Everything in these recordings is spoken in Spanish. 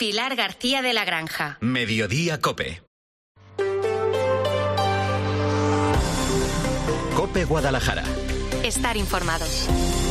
Pilar García de la Granja. Mediodía COPE. COPE Guadalajara. Estar informados.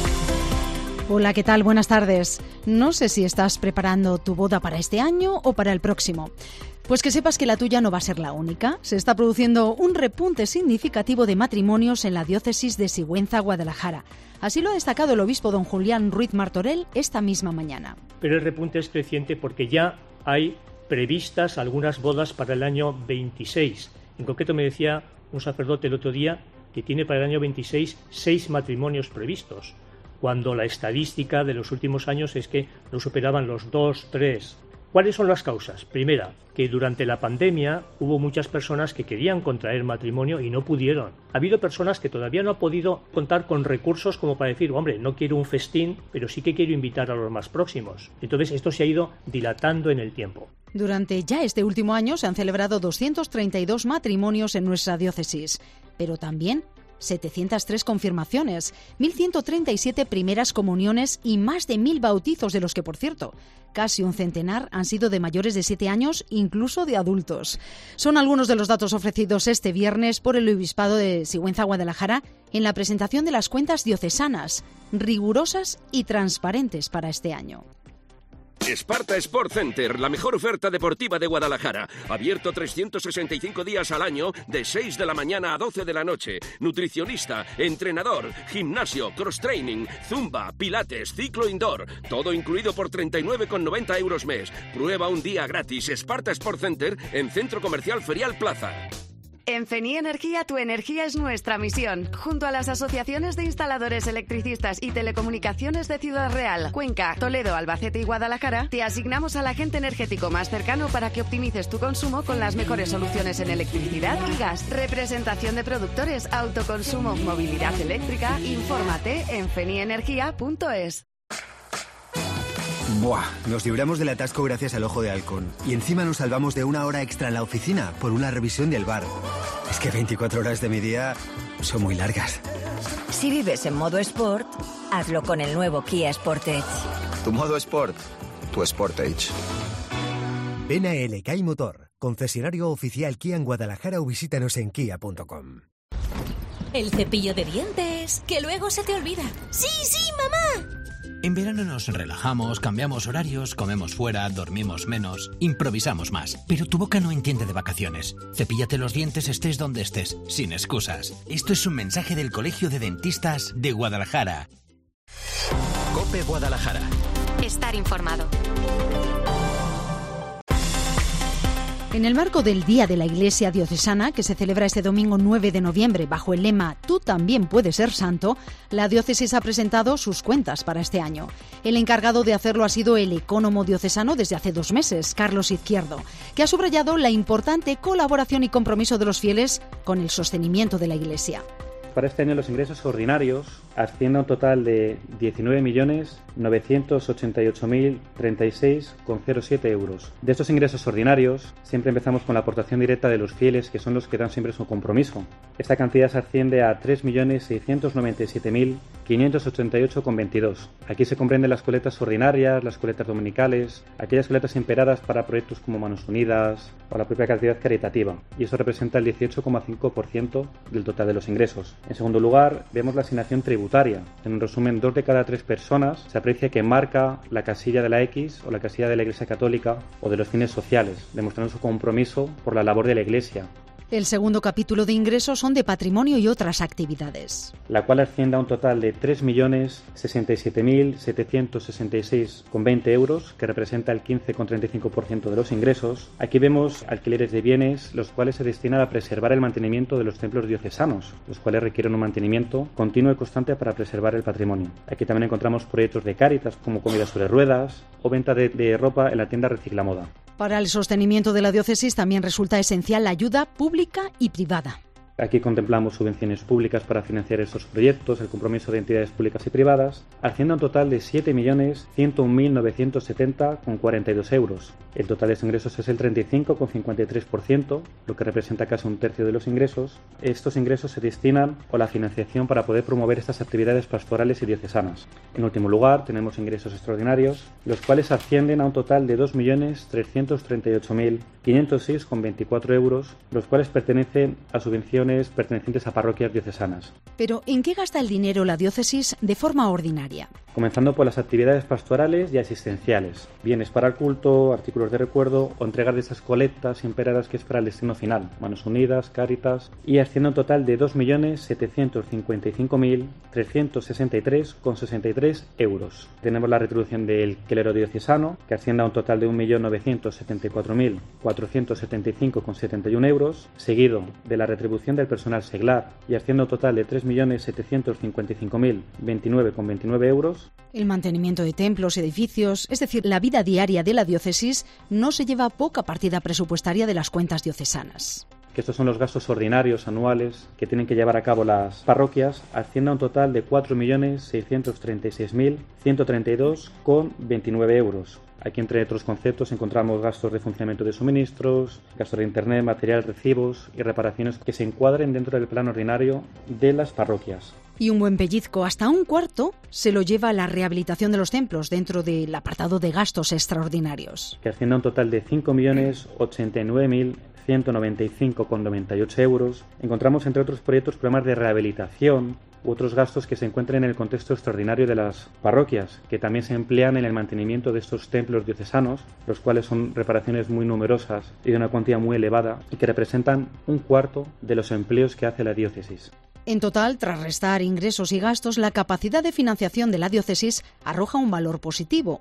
Hola, ¿qué tal? Buenas tardes. No sé si estás preparando tu boda para este año o para el próximo. Pues que sepas que la tuya no va a ser la única. Se está produciendo un repunte significativo de matrimonios en la diócesis de Sigüenza, Guadalajara. Así lo ha destacado el obispo don Julián Ruiz Martorell esta misma mañana. Pero el repunte es creciente porque ya hay previstas algunas bodas para el año 26. En concreto me decía un sacerdote el otro día que tiene para el año 26 6 matrimonios previstos, cuando la estadística de los últimos años es que no superaban los 2, 3. ¿Cuáles son las causas? Primera, que durante la pandemia hubo muchas personas que querían contraer matrimonio y no pudieron. Ha habido personas que todavía no han podido contar con recursos como para decir, hombre, no quiero un festín, pero sí que quiero invitar a los más próximos. Entonces esto se ha ido dilatando en el tiempo. Durante ya este último año se han celebrado 232 matrimonios en nuestra diócesis, pero también 703 confirmaciones, 1.137 primeras comuniones y más de 1.000 bautizos, de los que, por cierto, casi un centenar han sido de mayores de 7 años, incluso de adultos. Son algunos de los datos ofrecidos este viernes por el Obispado de Sigüenza, Guadalajara, en la presentación de las cuentas diocesanas, rigurosas y transparentes para este año. Esparta Sport Center, la mejor oferta deportiva de Guadalajara. Abierto 365 días al año, de 6 de la mañana a 12 de la noche. Nutricionista, entrenador, gimnasio, cross-training, zumba, pilates, ciclo indoor. Todo incluido por 39,90 euros mes. Prueba un día gratis. Esparta Sport Center en Centro Comercial Ferial Plaza. En Feni Energía, tu energía es nuestra misión. Junto a las asociaciones de instaladores, electricistas y telecomunicaciones de Ciudad Real, Cuenca, Toledo, Albacete y Guadalajara, te asignamos al agente energético más cercano para que optimices tu consumo con las mejores soluciones en electricidad y gas. Representación de productores, autoconsumo, movilidad eléctrica. Infórmate en fenienergia.es. Buah, nos libramos del atasco gracias al Ojo de Halcón. Y encima nos salvamos de una hora extra en la oficina por una revisión del VAR. Es que 24 horas de mi día son muy largas. Si vives en modo Sport, hazlo con el nuevo Kia Sportage. Tu modo Sport, tu Sportage. Ven a LK Motor, concesionario oficial Kia en Guadalajara, o visítanos en kia.com. El cepillo de dientes, que luego se te olvida. ¡Sí, mamá! En verano nos relajamos, cambiamos horarios, comemos fuera, dormimos menos, improvisamos más. Pero tu boca no entiende de vacaciones. Cepíllate los dientes estés donde estés, sin excusas. Esto es un mensaje del Colegio de Dentistas de Guadalajara. COPE Guadalajara. Estar informado. En el marco del Día de la Iglesia Diocesana, que se celebra este domingo 9 de noviembre bajo el lema «Tú también puedes ser santo», la diócesis ha presentado sus cuentas para este año. El encargado de hacerlo ha sido el ecónomo diocesano desde hace 2 meses, Carlos Izquierdo, que ha subrayado la importante colaboración y compromiso de los fieles con el sostenimiento de la Iglesia. Para este año los ingresos ordinarios ascienden a un total de 19.988.036,07 euros. De estos ingresos ordinarios, siempre empezamos con la aportación directa de los fieles, que son los que dan siempre su compromiso. Esta cantidad se asciende a 3.697.588,22. Aquí se comprenden las colectas ordinarias, las colectas dominicales, aquellas colectas emperadas para proyectos como Manos Unidas o la propia actividad caritativa, y eso representa el 18,5% del total de los ingresos. En segundo lugar, vemos la asignación tributaria. En un resumen, 2 de cada 3 personas se aprecia que marca la casilla de la X o la casilla de la Iglesia Católica o de los fines sociales, demostrando su compromiso por la labor de la Iglesia. El segundo capítulo de ingresos son de patrimonio y otras actividades, la cual asciende a un total de 3.067.766,20 euros, que representa el 15,35% de los ingresos. Aquí vemos alquileres de bienes, los cuales se destinan a preservar el mantenimiento de los templos diocesanos, los cuales requieren un mantenimiento continuo y constante para preservar el patrimonio. Aquí también encontramos proyectos de Cáritas, como comida sobre ruedas o venta de ropa en la tienda Reciclamoda. Para el sostenimiento de la diócesis también resulta esencial la ayuda pública y privada. Aquí contemplamos subvenciones públicas para financiar estos proyectos, el compromiso de entidades públicas y privadas, haciendo un total de 7.101.970,42 euros. El total de ingresos es el 35,53%, lo que representa casi un tercio de los ingresos. Estos ingresos se destinan a la financiación para poder promover estas actividades pastorales y diocesanas. En último lugar, tenemos ingresos extraordinarios, los cuales ascienden a un total de 2.338.506,24 euros, los cuales pertenecen a subvenciones pertenecientes a parroquias diocesanas. Pero, ¿en qué gasta el dinero la diócesis de forma ordinaria? Comenzando por las actividades pastorales y asistenciales, bienes para el culto, artículos de recuerdo o entregas de esas colectas imperadas que es para el destino final, Manos Unidas, Cáritas, y asciende a un total de 2.755.363,63 euros. Tenemos la retribución del clero diocesano, que asciende a un total de 1.974.475,71 euros, seguido de la retribución del personal seglar, y asciende a un total de 3.755.029,29 euros. El mantenimiento de templos, edificios, es decir, la vida diaria de la diócesis, no se lleva poca partida presupuestaria de las cuentas diocesanas. Que estos son los gastos ordinarios anuales que tienen que llevar a cabo las parroquias, asciende a un total de 4.636.132,29 euros. Aquí, entre otros conceptos, encontramos gastos de funcionamiento de suministros, gastos de internet, material, recibos y reparaciones que se encuadren dentro del plan ordinario de las parroquias. Y un buen pellizco, hasta un cuarto, se lo lleva a la rehabilitación de los templos dentro del apartado de gastos extraordinarios. Que asciende a un total de 5.089.195,98 euros. Encontramos, entre otros proyectos, programas de rehabilitación u otros gastos que se encuentran en el contexto extraordinario de las parroquias, que también se emplean en el mantenimiento de estos templos diocesanos, los cuales son reparaciones muy numerosas y de una cuantía muy elevada y que representan un cuarto de los empleos que hace la diócesis. En total, tras restar ingresos y gastos, la capacidad de financiación de la diócesis arroja un valor positivo,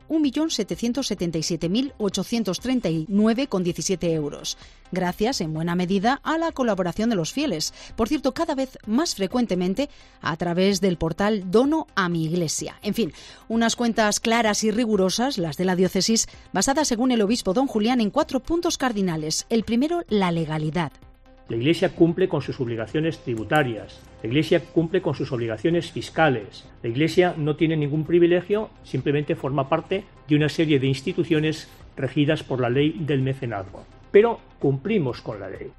1.777.839,17 euros, gracias en buena medida a la colaboración de los fieles, por cierto, cada vez más frecuentemente a través del portal Dono a mi Iglesia. En fin, unas cuentas claras y rigurosas, las de la diócesis, basadas, según el obispo don Julián, en 4 puntos cardinales. El primero, la legalidad. La Iglesia cumple con sus obligaciones tributarias, la Iglesia cumple con sus obligaciones fiscales, la Iglesia no tiene ningún privilegio, simplemente forma parte de una serie de instituciones regidas por la ley del mecenazgo. Pero cumplimos con la ley.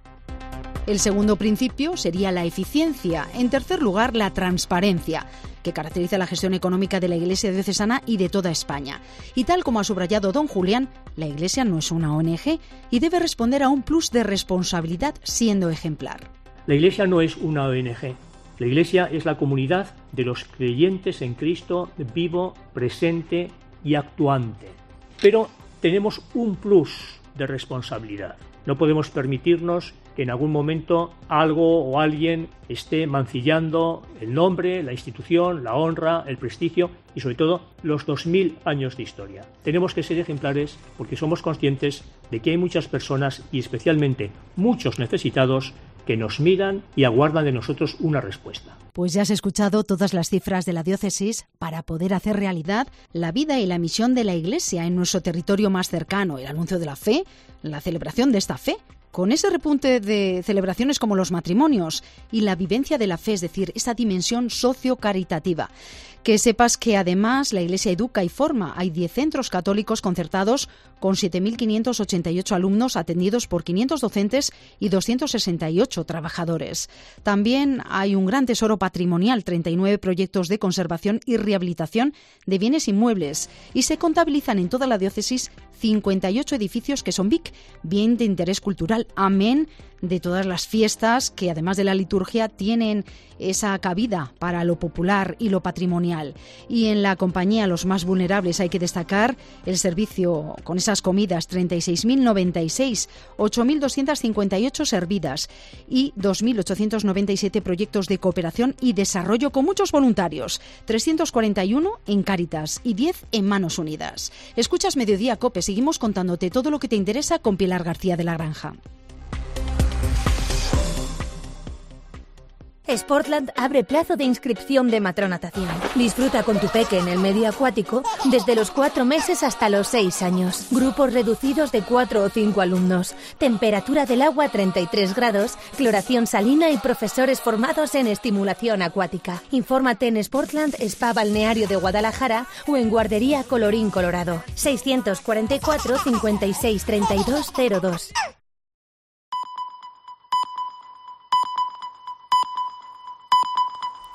El segundo principio sería la eficiencia. En tercer lugar, la transparencia, que caracteriza la gestión económica de la Iglesia diocesana y de toda España. Y tal como ha subrayado don Julián, la Iglesia no es una ONG y debe responder a un plus de responsabilidad siendo ejemplar. La Iglesia no es una ONG. La Iglesia es la comunidad de los creyentes en Cristo vivo, presente y actuante. Pero tenemos un plus de responsabilidad. No podemos permitirnos que en algún momento algo o alguien esté mancillando el nombre, la institución, la honra, el prestigio y sobre todo los 2000 años de historia. Tenemos que ser ejemplares porque somos conscientes de que hay muchas personas y especialmente muchos necesitados que nos miran y aguardan de nosotros una respuesta. Pues ya has escuchado todas las cifras de la diócesis para poder hacer realidad la vida y la misión de la Iglesia en nuestro territorio más cercano, el anuncio de la fe, la celebración de esta fe, con ese repunte de celebraciones como los matrimonios y la vivencia de la fe, es decir, esa dimensión socio-caritativa. Que sepas que además la Iglesia educa y forma. Hay 10 centros católicos concertados con 7.588 alumnos atendidos por 500 docentes y 268 trabajadores. También hay un gran tesoro patrimonial, 39 proyectos de conservación y rehabilitación de bienes inmuebles y se contabilizan en toda la diócesis 58 edificios que son BIC, bien de interés cultural, amén de todas las fiestas que además de la liturgia tienen esa cabida para lo popular y lo patrimonial. Y en la compañía los más vulnerables hay que destacar el servicio con esas comidas, 36.096, 8.258 servidas y 2.897 proyectos de cooperación y desarrollo con muchos voluntarios, 341 en Cáritas y 10 en Manos Unidas. Escuchas Mediodía COPE, seguimos contándote todo lo que te interesa con Pilar García de la Granja. Sportland abre plazo de inscripción de matronatación. Disfruta con tu peque en el medio acuático desde los 4 meses hasta los 6 años. Grupos reducidos de 4 o 5 alumnos. Temperatura del agua 33 grados, cloración salina y profesores formados en estimulación acuática. Infórmate en Sportland Spa Balneario de Guadalajara o en Guardería Colorín Colorado. 644 56 32 02.